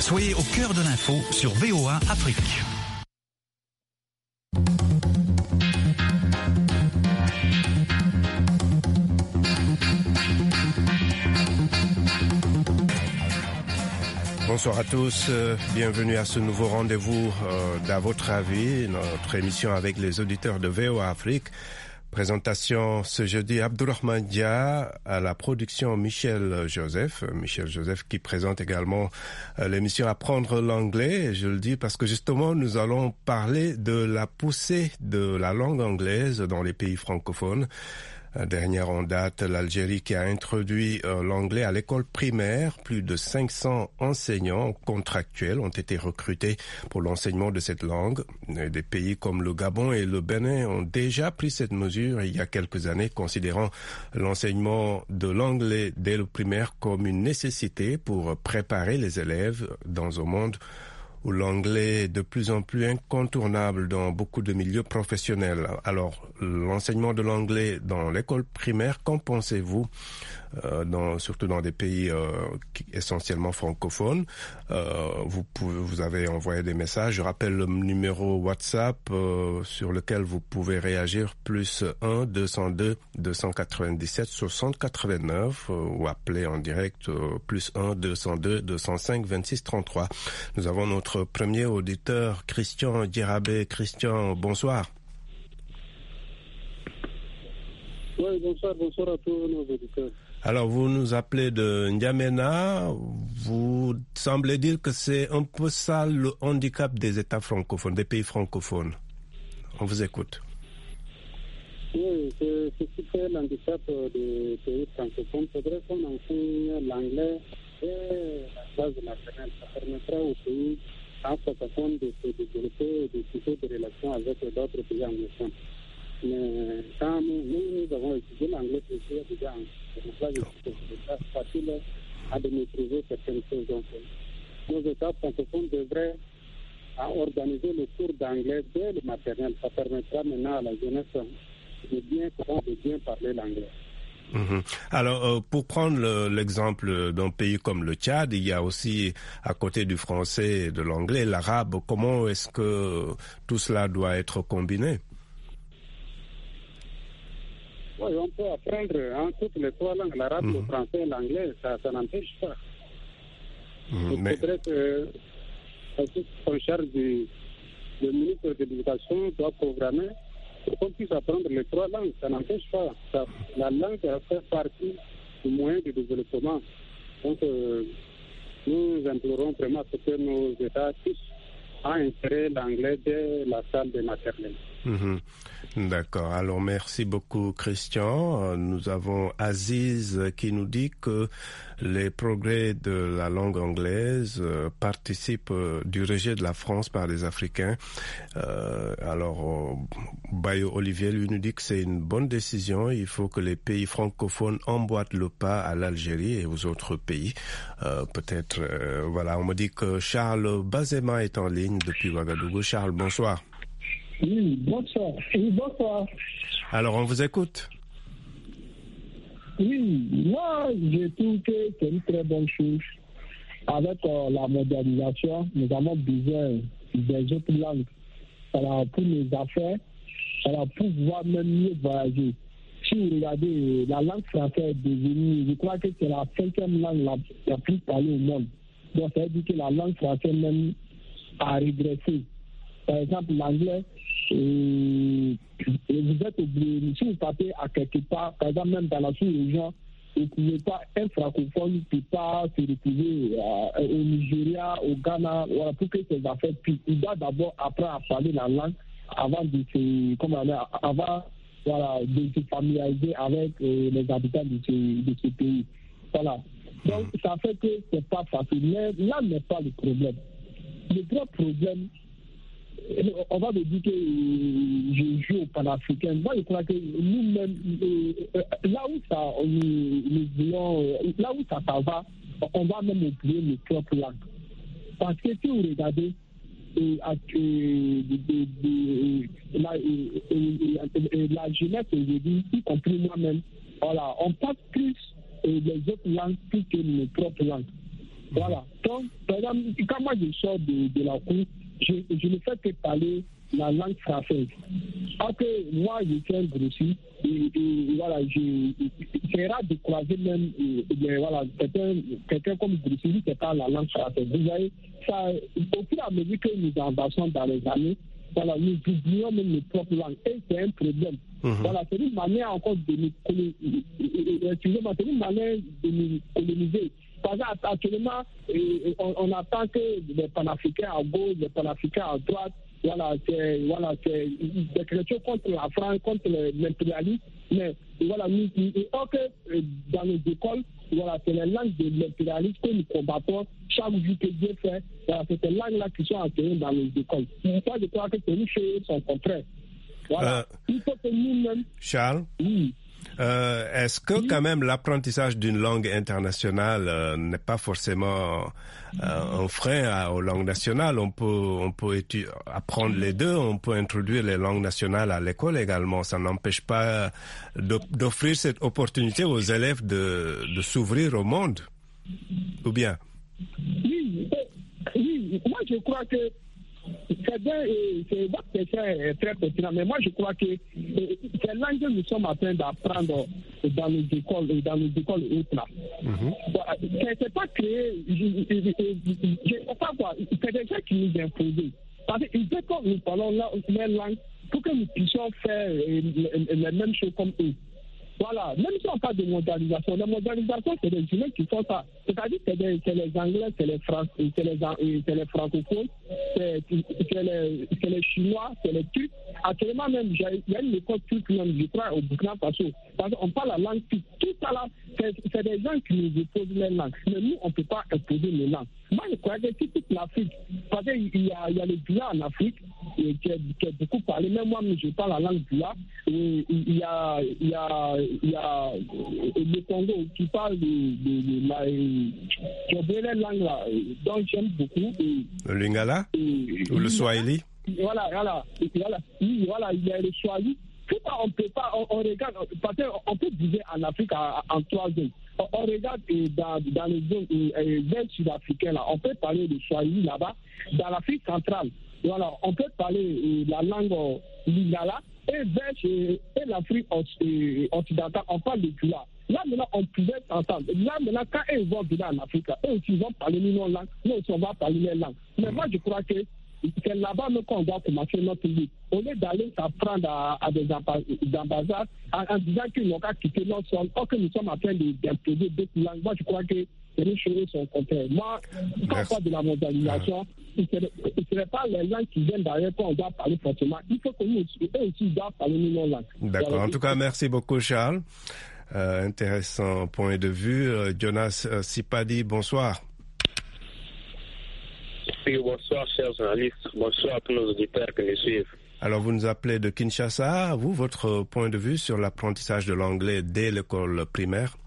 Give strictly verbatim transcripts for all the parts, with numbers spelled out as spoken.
Soyez au cœur de l'info sur V O A Afrique. Bonsoir à tous, euh, bienvenue à ce nouveau rendez-vous euh, d'À votre avis, notre émission avec les auditeurs de V O A Afrique. Présentation ce jeudi, Abdourahmane Dia, à la production Michel Joseph. Michel Joseph qui présente également euh, l'émission Apprendre l'anglais. Je le dis parce que justement, nous allons parler de la poussée de la langue anglaise dans les pays francophones. Dernière en date, l'Algérie qui a introduit euh, l'anglais à l'école primaire. Plus de cinq cents enseignants contractuels ont été recrutés pour l'enseignement de cette langue. Et des pays comme le Gabon et le Bénin ont déjà pris cette mesure il y a quelques années, considérant l'enseignement de l'anglais dès le primaire comme une nécessité pour préparer les élèves dans un monde où l'anglais est de plus en plus incontournable dans beaucoup de milieux professionnels. Alors, l'enseignement de l'anglais dans l'école primaire, qu'en pensez-vous, euh, dans, surtout dans des pays euh, qui, essentiellement francophones? euh, vous, pouvez, vous avez envoyé des messages. Je rappelle le numéro WhatsApp euh, sur lequel vous pouvez réagir, plus un deux cent deux deux cent quatre-vingt-dix-sept soixante quatre-vingt-neuf, euh, ou appeler en direct, euh, plus un deux cent deux deux cent cinq vingt-six trente-trois. Nous avons notre premier auditeur, Christian Djerabé. Christian, bonsoir. Oui, bonsoir, bonsoir à tous nos auditeurs. Alors, vous nous appelez de N'Djamena. Vous semblez dire que c'est un peu ça le handicap des États francophones, des pays francophones. On vous écoute. Oui, c'est ce qui fait l'handicap des pays francophones. Il faudrait qu'on enseigne l'anglais et la base maternelle. Ça permettra aux pays francophones de se développer et de tisser des relations avec d'autres pays anglophones. Mais quand nous, nous, nous avons étudié l'anglais, c'est déjà c'est facile à de maîtriser certaines choses. Donc, nos États francophones devraient organiser le cours d'anglais dès le maternel. Ça permettra maintenant à la jeunesse de bien comprendre, de bien parler l'anglais. Mmh. Alors, euh, pour prendre le, l'exemple d'un pays comme le Tchad, il y a aussi, à côté du français et de l'anglais, l'arabe. Comment est-ce que tout cela doit être combiné? Oui, on peut apprendre en toutes les trois langues, l'arabe, mmh. le français et l'anglais, ça, ça n'empêche pas. Mmh, Il mais... faudrait que en charge du le ministre de l'Éducation doit programmer pour qu'on puisse apprendre les trois langues. Ça n'empêche pas. Ça, la langue fait partie du moyen de développement. Donc, euh, nous implorons vraiment que nos États puissent insérer l'anglais dès la salle des maternelles. Mmh. D'accord. Alors, merci beaucoup, Christian. Nous avons Aziz qui nous dit que les progrès de la langue anglaise euh, participent euh, du rejet de la France par les Africains. Euh, alors, euh, Bayo Olivier lui nous dit que c'est une bonne décision. Il faut que les pays francophones emboîtent le pas à l'Algérie et aux autres pays. Euh, peut-être, euh, voilà, on me dit que Charles Bazema est en ligne depuis Ouagadougou. Charles, bonsoir. Oui, bonsoir. Oui, bonsoir. Alors, on vous écoute. Oui, moi, je trouve que c'est une très bonne chose. Avec euh, la modernisation, nous avons besoin des autres langues. Alors, pour les affaires, alors, pour pouvoir même mieux voyager. Si vous regardez, la langue française est devenue, je crois que c'est la cinquième langue la, la plus parlée au monde. Donc, ça veut dire que la langue française même a régressé. Par exemple, l'anglais, et, et vous êtes obligé, si vous partez à quelque part, par exemple, même dans la sous-région, vous ne pouvez pas, un francophone ne peut pas se retrouver euh, au Nigeria, au Ghana, voilà, pour que ces affaires puissent. Il doit d'abord apprendre à parler la langue avant de se, comment dire, avant, voilà, de se familiariser avec euh, les habitants de ce, de ce pays. Voilà. Donc, ça fait que ce n'est pas facile. Mais là n'est pas le problème. Le grand problème, on va me dire que je joue au panafricain. Moi, je crois que nous-mêmes, là où ça, nous voulons, là où ça, ça va, on va même oublier nos propres langues. Parce que si vous regardez, la, la jeunesse aujourd'hui, y compris moi-même, voilà, on parle plus les autres langues plus que nos propres langues. Voilà. Donc, par exemple, quand moi je sors de, de la cour, je, je ne fais que parler la langue française. Alors que moi, je suis un grossiste, et, et voilà, je, c'est rare de croiser même, et, et, voilà, quelqu'un, quelqu'un comme grossiste qui parle la langue française. Vous voyez, ça, au fur et à mesure que nous avançons dans les années, voilà, nous oublions même nos propres langues. Et c'est un problème. Mmh. Voilà, c'est une manière encore de nous coloniser. Excusez-moi, c'est une manière de nous coloniser. Parce qu'actuellement, on, on attend que les panafricains à gauche, les panafricains à droite, voilà, c'est voilà, c'est des chrétiens contre la France, contre l'impérialisme. Mais voilà, nous, nous, que dans les écoles, voilà, c'est les langues de l'impérialisme que nous combattons chaque jour que Dieu fait. Voilà, c'est ces langues-là qui sont enseignées dans les écoles. Moi, je crois que c'est une chose son contraire. Voilà. Euh, Il faut que nous-mêmes. Charles? Oui. Euh, est-ce que oui. quand même l'apprentissage d'une langue internationale euh, n'est pas forcément euh, un frein à, aux langues nationales? On peut, on peut étu- apprendre les deux, on peut introduire les langues nationales à l'école également. Ça n'empêche pas d'offrir cette opportunité aux élèves de, de s'ouvrir au monde, ou bien? Oui, oui. Moi je crois que c'est bien, c'est votre question est très pertinent, mais moi je crois que ces langues que nous sommes en train d'apprendre dans les écoles, dans les écoles et autres là, mm-hmm. c'est pas créé, je ne sais pas quoi, c'est des gens qui nous imposent. Parce qu'il faut que nous parlons leur langue pour que nous puissions faire les mêmes choses comme eux. Voilà, même si on parle de mondialisation, la mondialisation, c'est des humains qui font ça. C'est-à-dire que c'est, c'est les Anglais, c'est les, Fran- c'est les, c'est les francophones, c'est, c'est, les, c'est les Chinois, c'est les Turcs. Actuellement même, il y a une école turque même, je crois, au Burkina Faso. Parce qu'on parle la langue turque. Tout ça là, c'est, c'est des gens qui nous imposent les langues. Mais nous, on ne peut pas imposer les langues. Moi, je crois que c'est toute l'Afrique. Parce qu'il y a, il y a le Dula en Afrique, et qui, est, qui est beaucoup parlé. Même moi, je parle la langue Dula. Et il y a, il y a, il y a le Congo qui parle de, de, de la... J'ai oublié les langues là, donc j'aime beaucoup. Et, le Lingala et, ou le Swahili? Voilà, voilà, voilà, voilà, il y a le Swahili. Tout ça, on peut pas, on, on regarde, parce qu'on peut diviser en Afrique en, en trois zones. On, on regarde et dans, dans les zones vers sud-africaines, là, on peut parler de Swahili là-bas. Dans l'Afrique centrale, voilà, on peut parler la langue lingala. Et vers et l'Afrique occidentale, on parle de Dula. Là, maintenant, on pouvait s'entendre. Là, maintenant, quand ils vont venir en Afrique, eux aussi, ils vont parler nos langues. Nous aussi, on va parler les langues. Mais moi, je crois que c'est là-bas qu'on doit commencer notre vie. Au lieu d'aller s'apprendre à, à des ambassades en, en disant qu'ils n'ont qu'à quitter notre sol, or que nous sommes en train d'imposer d'autres langues. Moi, je crois que c'est une chose au contraire. Moi, quand on parle de la mondialisation, ce ne serait pas les langues qui viennent derrière qu'on doit parler forcément. Il faut que nous aussi, eux aussi doivent parler nos langues. D'accord. Alors, en tout cas, merci beaucoup, Charles. Euh, intéressant point de vue. Euh, Jonas euh, Sipadi, bonsoir. Oui, bonsoir, chers journalistes. Bonsoir à tous nos auditeurs qui nous suivent. Alors, vous nous appelez de Kinshasa. Vous, votre point de vue sur l'apprentissage de l'anglais dès l'école primaire?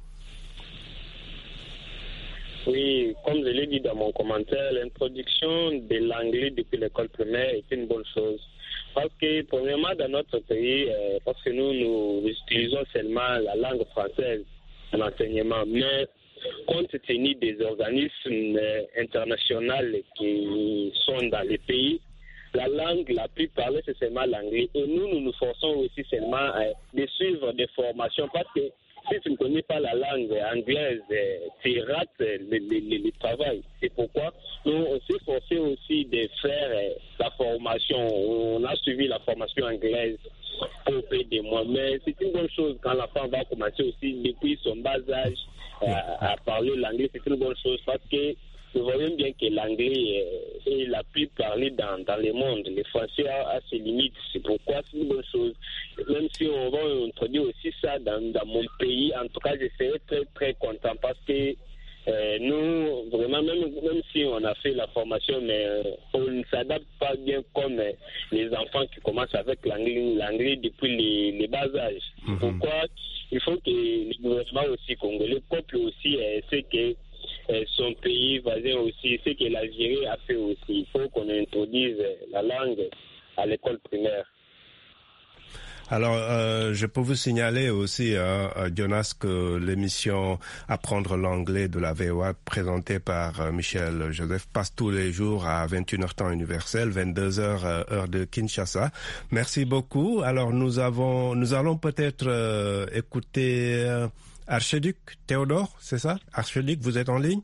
Oui, comme je l'ai dit dans mon commentaire, l'introduction de l'anglais depuis l'école primaire est une bonne chose. Parce que, premièrement, dans notre pays, euh, parce que nous, nous utilisons seulement la langue française en enseignement, mais compte tenu des organismes internationaux qui sont dans les pays, la langue la plus parlée, c'est seulement l'anglais. Et nous, nous nous forçons aussi seulement euh, de suivre des formations parce que si tu ne connais pas la langue anglaise, euh, tu rates le, le, le travail. C'est pourquoi nous, on s'est forcé aussi de faire euh, la formation. On a suivi la formation anglaise pour payer des mois. Mais c'est une bonne chose quand l'enfant va commencer aussi depuis son bas âge à, à parler l'anglais. C'est une bonne chose parce que nous voyons bien que l'anglais est la plus parlée dans, dans le monde. Le français a, a ses limites. C'est pourquoi c'est une bonne chose. Même si on va introduire aussi ça dans, dans mon pays, en tout cas, je serais très, très content parce que euh, nous, vraiment, même, même si on a fait la formation, mais euh, on ne s'adapte pas bien comme euh, les enfants qui commencent avec l'anglais, l'anglais depuis les, les bas âges. Mm-hmm. Pourquoi il faut que le gouvernement aussi congolais couple aussi euh, ce que euh, son pays voisin aussi, ce que l'Algérie a fait aussi. Il faut qu'on introduise la langue à l'école primaire. Alors, euh, je peux vous signaler aussi, hein, Jonas, que l'émission Apprendre l'anglais de la V O A, présentée par euh, Michel Joseph, passe tous les jours à vingt et une heures temps universel, vingt-deux heures euh, heure de Kinshasa. Merci beaucoup. Alors, nous avons, nous allons peut-être euh, écouter euh, Archiduc Théodore, c'est ça? Archiduc, vous êtes en ligne?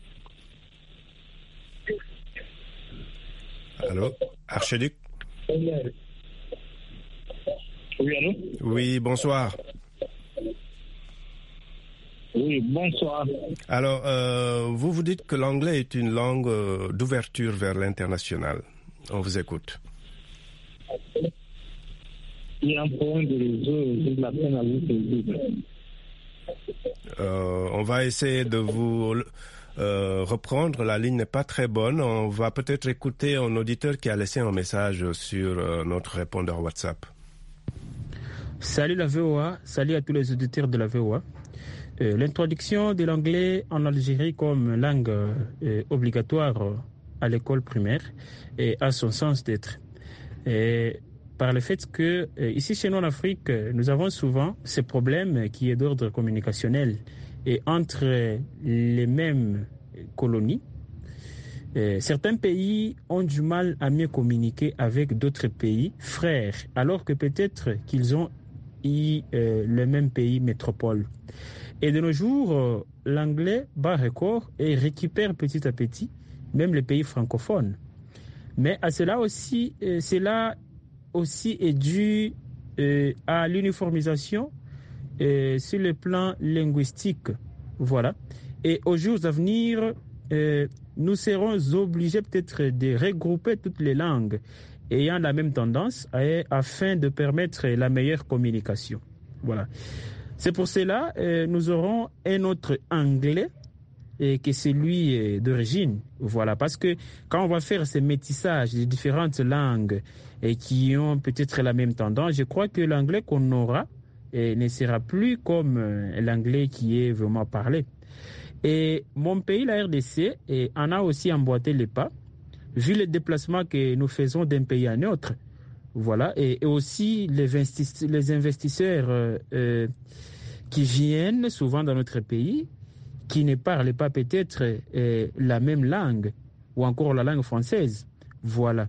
Allô, Archiduc? Oui, allô? Oui, bonsoir. Oui, bonsoir. Alors, euh, vous vous dites que l'anglais est une langue euh, d'ouverture vers l'international. On vous écoute. Il y a un problème de réseau, j'ai de la peine à vous saisir. Euh, on va essayer de vous euh, reprendre. La ligne n'est pas très bonne. On va peut-être écouter un auditeur qui a laissé un message sur euh, notre répondeur WhatsApp. Salut la V O A, salut à tous les auditeurs de la V O A. Euh, l'introduction de l'anglais en Algérie comme langue euh, obligatoire à l'école primaire et a son sens d'être. Et par le fait que euh, ici chez nous en Afrique, nous avons souvent ce problème qui est d'ordre communicationnel et entre les mêmes colonies. Euh, certains pays ont du mal à mieux communiquer avec d'autres pays frères, alors que peut-être qu'ils ont eu euh, le même pays métropole. Et de nos jours, euh, l'anglais bat record et récupère petit à petit même les pays francophones. Mais à cela aussi, euh, cela aussi est dû euh, à l'uniformisation euh, sur le plan linguistique. Voilà. Et aux jours à venir, euh, nous serons obligés peut-être de regrouper toutes les langues ayant la même tendance afin de permettre la meilleure communication. Voilà. C'est pour cela que euh, nous aurons un autre anglais et que c'est lui d'origine. Voilà, parce que quand on va faire ce métissage des différentes langues et qui ont peut-être la même tendance, je crois que l'anglais qu'on aura et ne sera plus comme euh, l'anglais qui est vraiment parlé. Et mon pays, la R D C, et en a aussi emboîté les pas, vu les déplacements que nous faisons d'un pays à un autre. Voilà, et, et aussi les, investi- les investisseurs euh, euh, qui viennent souvent dans notre pays, qui ne parlent pas peut-être euh, la même langue, ou encore la langue française. Voilà.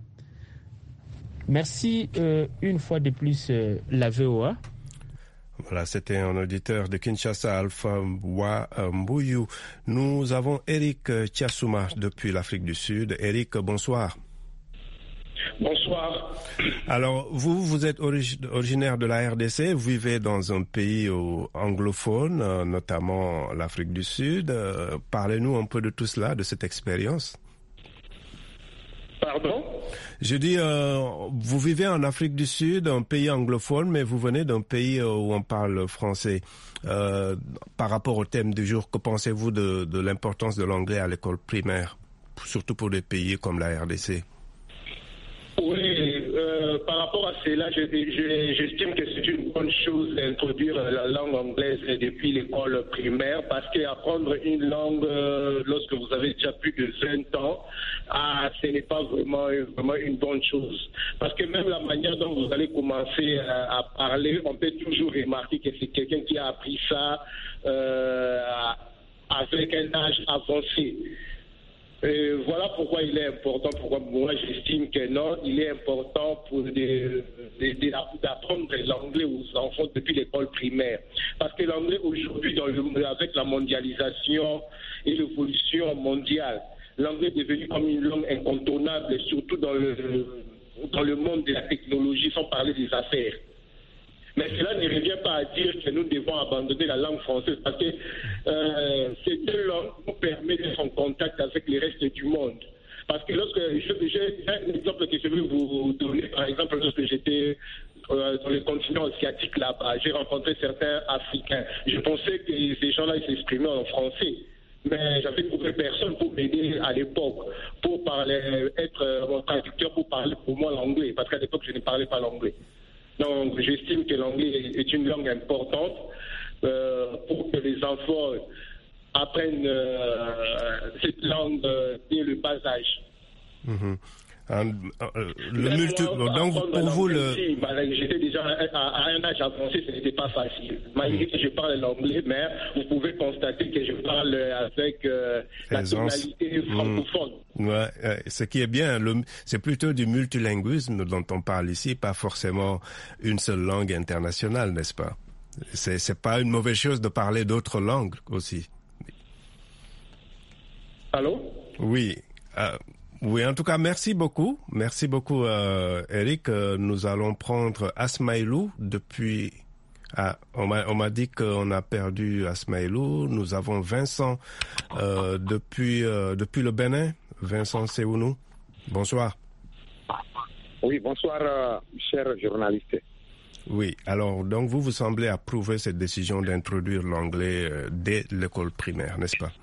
Merci euh, une fois de plus euh, la V O A. Voilà, c'était un auditeur de Kinshasa, Alpha Mbouyou. Nous avons Eric Tiassouma depuis l'Afrique du Sud. Eric, bonsoir. Bonsoir. Alors, vous, vous êtes origi- originaire de la R D C, vous vivez dans un pays euh, anglophone, euh, notamment l'Afrique du Sud. Euh, parlez-nous un peu de tout cela, de cette expérience. Pardon? Je dis, euh, vous vivez en Afrique du Sud, un pays anglophone, mais vous venez d'un pays où on parle français. Euh, par rapport au thème du jour, que pensez-vous de, de l'importance de l'anglais à l'école primaire, surtout pour des pays comme la R D C? Oui, euh, par rapport à cela, je, je, j'estime que c'est une bonne chose d'introduire la langue anglaise depuis l'école primaire, parce qu'apprendre une langue euh, lorsque vous avez déjà plus de vingt ans, ah, ce n'est pas vraiment, vraiment une bonne chose. Parce que même la manière dont vous allez commencer à, à parler, on peut toujours remarquer que c'est quelqu'un qui a appris ça euh, avec un âge avancé. Et voilà pourquoi il est important, pourquoi moi j'estime que non, il est important pour de, de, de, d'apprendre l'anglais aux enfants depuis l'école primaire. Parce que l'anglais aujourd'hui, dans le, avec la mondialisation et l'évolution mondiale, l'anglais est devenu comme une langue incontournable, surtout dans le, dans le monde de la technologie, sans parler des affaires. Mais cela ne revient pas à dire que nous devons abandonner la langue française, parce que euh, ces deux langues nous permettent d'être en contact avec le reste du monde. Parce que lorsque, j'ai un exemple que je vais vous donner, par exemple, lorsque j'étais euh, dans le continent asiatique là-bas, j'ai rencontré certains Africains. Je pensais que ces gens-là s'exprimaient en français. Mais j'avais trouvé personne pour m'aider à l'époque, pour parler, être mon traducteur, pour parler pour moi l'anglais, parce qu'à l'époque, je ne parlais pas l'anglais. Donc, j'estime que l'anglais est une langue importante euh, pour que les enfants apprennent euh, cette langue euh, dès le bas âge. Mmh. Un, euh, le multi... Donc, pour vous, le... J'étais déjà à, à un âge avancé, ce n'était pas facile. Malgré que je parle l'anglais, mais vous pouvez constater que je parle avec euh, la tonalité francophone. Mmh. Ouais, euh, ce qui est bien, le, c'est plutôt du multilinguisme dont on parle ici, pas forcément une seule langue internationale, n'est-ce pas? C'est, c'est pas une mauvaise chose de parler d'autres langues aussi. Allô? Oui. Euh, Oui, en tout cas, merci beaucoup. Merci beaucoup, euh, Eric. Euh, nous allons prendre Asmaïlou depuis... Ah, on m'a, on m'a dit qu'on a perdu Asmaïlou. Nous avons Vincent euh, depuis, euh, depuis le Bénin. Vincent, c'est où nous? Bonsoir. Oui, bonsoir, euh, cher journaliste. Oui, alors, donc vous, vous semblez approuver cette décision d'introduire l'anglais euh, dès l'école primaire, n'est-ce pas?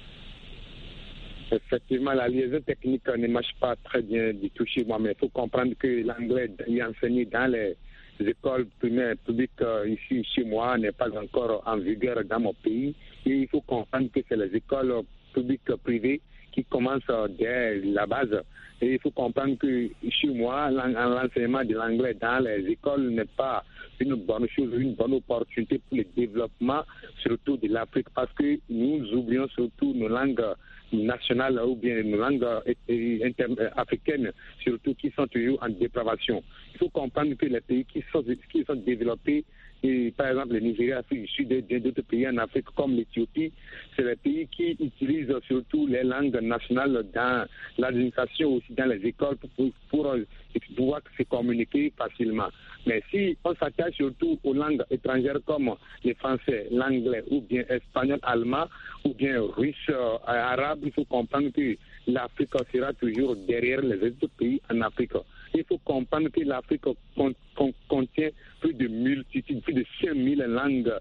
Effectivement, la liaison technique ne marche pas très bien du tout chez moi, mais il faut comprendre que l'anglais est enseigné dans les écoles primaires publiques euh, ici chez moi n'est pas encore en vigueur dans mon pays. Et il faut comprendre que c'est les écoles publiques privées qui commencent euh, dès la base. Et il faut comprendre que chez moi, l'enseignement de l'anglais dans les écoles n'est pas une bonne chose, une bonne opportunité pour le développement, surtout de l'Afrique, parce que nous oublions surtout nos langues nationales ou bien nos langues africaines, surtout qui sont toujours en dépravation. Il faut comprendre que les pays qui sont, qui sont développés, et par exemple le Nigeria, l'Afrique du Sud et d'autres pays en Afrique comme l'Éthiopie, c'est les pays qui utilisent surtout les langues nationales dans l'administration, aussi dans les écoles pour, pour, pour pouvoir se communiquer facilement. Mais si on s'attache surtout aux langues étrangères comme le français, l'anglais ou bien espagnol, allemand ou bien russe, euh, arabe, il faut comprendre que l'Afrique sera toujours derrière les autres pays en Afrique. Il faut comprendre que l'Afrique con, con, contient plus de multitudes, plus de cinq mille langues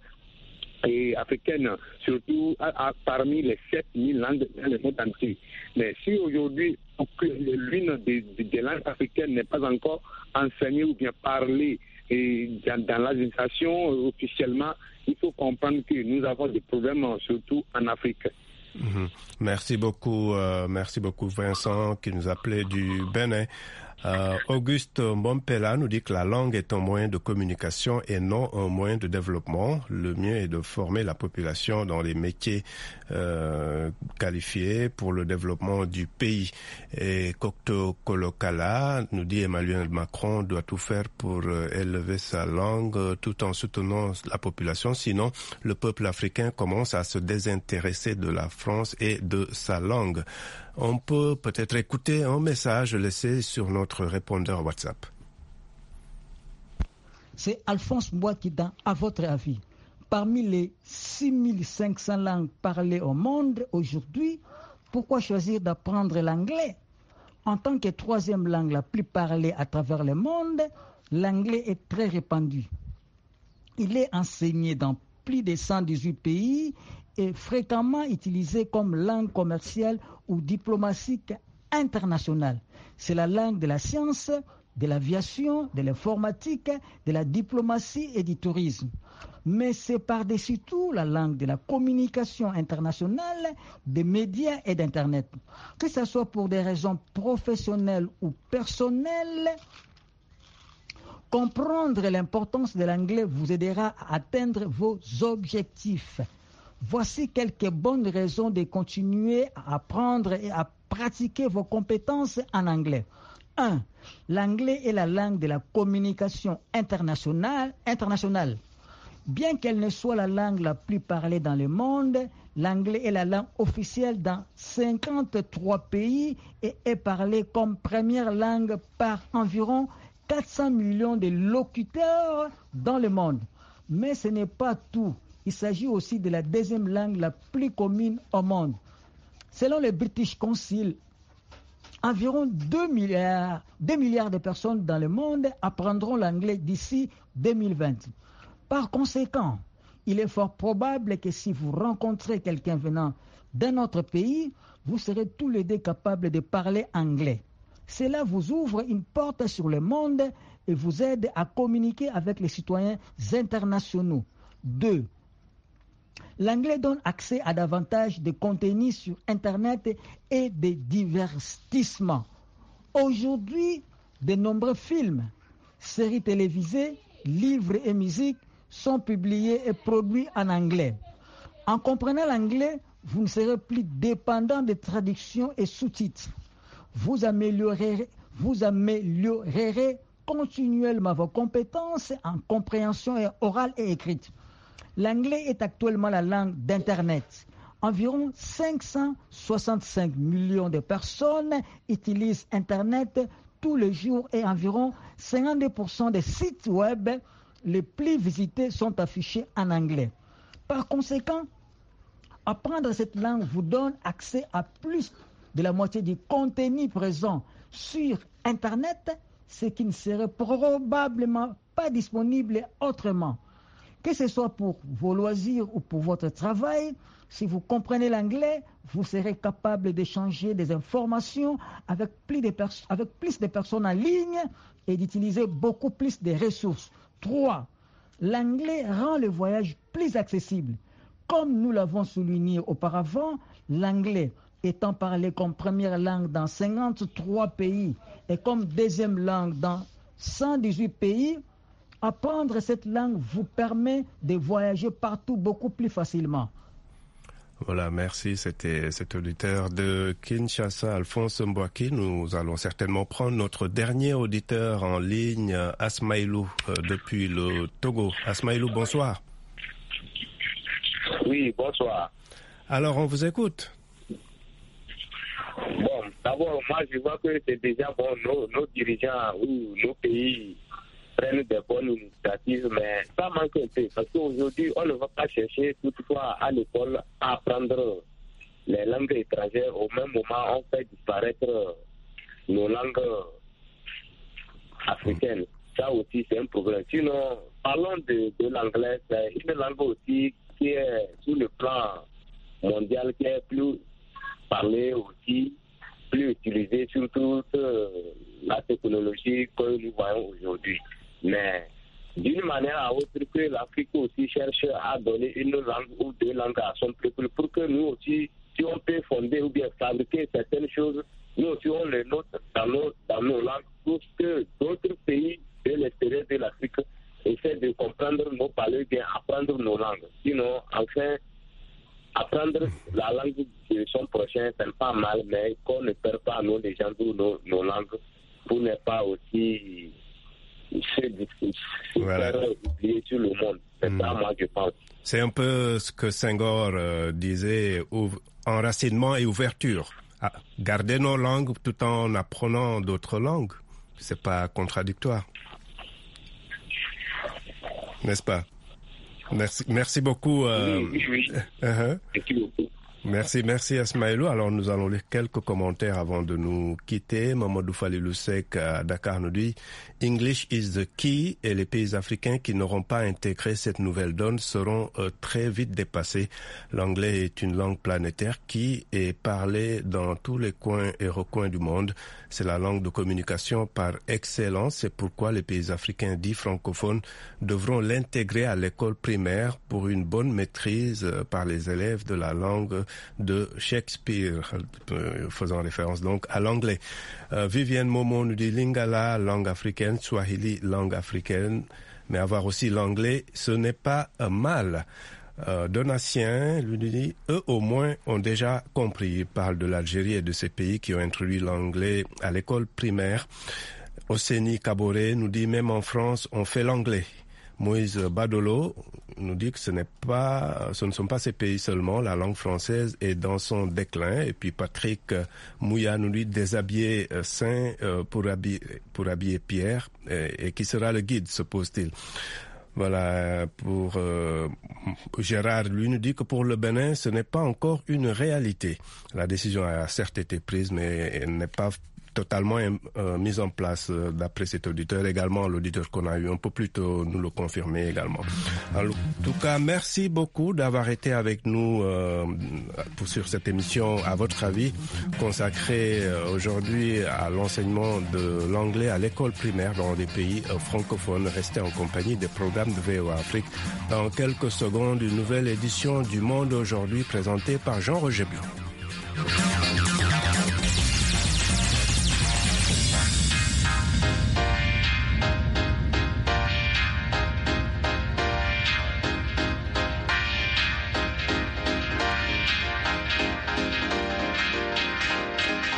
et africaines, surtout à, à, parmi les sept mille langues dans le monde entier. Mais si aujourd'hui, l'une des, des langues africaines n'est pas encore enseignée ou bien parlée et dans, dans l'administration officiellement, il faut comprendre que nous avons des problèmes surtout en Afrique. Mmh. Merci beaucoup, euh, merci beaucoup Vincent qui nous appelait du Bénin. Euh, Auguste Mbompela nous dit que la langue est un moyen de communication et non un moyen de développement. Le mieux est de former la population dans les métiers euh, qualifiés pour le développement du pays. Et Cocteau Kolokala nous dit Emmanuel Macron doit tout faire pour euh, élever sa langue euh, tout en soutenant la population. Sinon, le peuple africain commence à se désintéresser de la France et de sa langue. On peut peut-être écouter un message laissé sur notre répondeur WhatsApp. C'est Alphonse Mboua qui donne, à votre avis, parmi les six mille cinq cents langues parlées au monde aujourd'hui, pourquoi choisir d'apprendre l'anglais? En tant que troisième langue la plus parlée à travers le monde, l'anglais est très répandu. Il est enseigné dans plus de cent dix-huit pays et fréquemment utilisé comme langue commerciale ou diplomatique internationale. C'est la langue de la science, de l'aviation, de l'informatique, de la diplomatie et du tourisme. Mais c'est par-dessus tout la langue de la communication internationale, des médias et d'Internet. Que ce soit pour des raisons professionnelles ou personnelles, comprendre l'importance de l'anglais vous aidera à atteindre vos objectifs. Voici quelques bonnes raisons de continuer à apprendre et à pratiquer vos compétences en anglais. un. L'anglais est la langue de la communication internationale. internationale. Bien qu'elle ne soit la langue la plus parlée dans le monde, l'anglais est la langue officielle dans cinquante-trois pays et est parlée comme première langue par environ quatre cents millions de locuteurs dans le monde. Mais ce n'est pas tout. Il s'agit aussi de la deuxième langue la plus commune au monde. Selon le British Council, environ deux milliards, deux milliards de personnes dans le monde apprendront l'anglais d'ici deux mille vingt. Par conséquent, il est fort probable que si vous rencontrez quelqu'un venant d'un autre pays, vous serez tous les deux capables de parler anglais. Cela vous ouvre une porte sur le monde et vous aide à communiquer avec les citoyens internationaux. deux. L'anglais donne accès à davantage de contenus sur Internet et de divertissements. Aujourd'hui, de nombreux films, séries télévisées, livres et musiques sont publiés et produits en anglais. En comprenant l'anglais, vous ne serez plus dépendant de traductions et sous-titres. Vous améliorerez, vous améliorerez continuellement vos compétences en compréhension orale et écrite. L'anglais est actuellement la langue d'Internet. Environ cinq cent soixante-cinq millions de personnes utilisent Internet tous les jours et environ cinquante-deux pour cent des sites web les plus visités sont affichés en anglais. Par conséquent, apprendre cette langue vous donne accès à plus de la moitié du contenu présent sur Internet, ce qui ne serait probablement pas disponible autrement. Que ce soit pour vos loisirs ou pour votre travail, si vous comprenez l'anglais, vous serez capable d'échanger des informations avec plus de, pers- avec plus de personnes en ligne et d'utiliser beaucoup plus de ressources. trois. L'anglais rend le voyage plus accessible. Comme nous l'avons souligné auparavant, l'anglais étant parlé comme première langue dans cinquante-trois pays et comme deuxième langue dans cent dix-huit pays, apprendre cette langue vous permet de voyager partout beaucoup plus facilement. Voilà, merci. C'était cet auditeur de Kinshasa, Alphonse Mbouaki. Nous allons certainement prendre notre dernier auditeur en ligne, Asmaïlou, euh, depuis le Togo. Asmaïlou, bonsoir. Oui, bonsoir. Alors, on vous écoute. Bon, d'abord, moi, je vois que c'est déjà bon, nos, nos dirigeants ou nos pays prennent des bonnes initiatives, mais ça manque un peu. Parce qu'aujourd'hui, on ne va pas chercher toutefois à l'école à apprendre les langues étrangères. Au même moment, on fait disparaître nos langues africaines. Ça aussi, c'est un problème. Sinon, parlons de, de l'anglais. C'est une langue aussi qui est sur le plan mondial, qui est plus parlée aussi, plus utilisée, surtout euh, la technologie que nous voyons aujourd'hui. Mais d'une manière à autre, que l'Afrique aussi cherche à donner une langue ou deux langues à son peuple pour que nous aussi, si on peut fonder ou bien fabriquer certaines choses, nous aussi on les note dans nos, dans nos langues pour que d'autres pays de l'extérieur de l'Afrique essaient de comprendre nos palais, bien apprendre nos langues. Sinon, enfin, apprendre la langue de son prochain, c'est pas mal, mais qu'on ne perd pas nous les gens de nos, nos langues pour ne pas aussi se voilà. faire oublier sur le monde. C'est mmh. ça, moi, je pense. C'est un peu ce que Senghor euh, disait, enracinement et ouverture. Ah, garder nos langues tout en apprenant d'autres langues, c'est pas contradictoire. N'est-ce pas? Merci, merci beaucoup. Euh, oui, oui. Uh-huh. Merci beaucoup. Merci, merci Asmaïlou. Alors nous allons lire quelques commentaires avant de nous quitter. Mamadou Falilou Sek à Dakar nous dit « English is the key » et les pays africains qui n'auront pas intégré cette nouvelle donne seront euh, très vite dépassés. L'anglais est une langue planétaire qui est parlée dans tous les coins et recoins du monde. C'est la langue de communication par excellence. C'est pourquoi les pays africains dits francophones devront l'intégrer à l'école primaire pour une bonne maîtrise euh, par les élèves de la langue de Shakespeare, euh, faisant référence donc à l'anglais. Euh, Vivienne Momo nous dit Lingala, langue africaine, Swahili, langue africaine, mais avoir aussi l'anglais, ce n'est pas un mal. Euh, Donatien lui dit, eux au moins ont déjà compris. Il parle de l'Algérie et de ces pays qui ont introduit l'anglais à l'école primaire. Océanie Caboret nous dit, même en France, on fait l'anglais. Moïse Badolo nous dit que ce n'est pas, ce ne sont pas ces pays seulement. La langue française est dans son déclin. Et puis Patrick Mouya nous dit déshabiller Saint pour habiller, pour habiller Pierre. Et, et qui sera le guide, se pose-t-il. Voilà, pour euh, Gérard, lui nous dit que pour le Bénin, ce n'est pas encore une réalité. La décision a certes été prise, mais elle n'est pas totalement euh, mise en place euh, d'après cet auditeur. Également, l'auditeur qu'on a eu un peu plus tôt nous le confirmait également. Alors, en tout cas, merci beaucoup d'avoir été avec nous euh, pour, sur cette émission, à votre avis, consacrée euh, aujourd'hui à l'enseignement de l'anglais à l'école primaire dans des pays euh, francophones. Restez en compagnie des programmes de V O A Afrique. Dans quelques secondes, une nouvelle édition du Monde aujourd'hui présentée par Jean-Roger Blanc.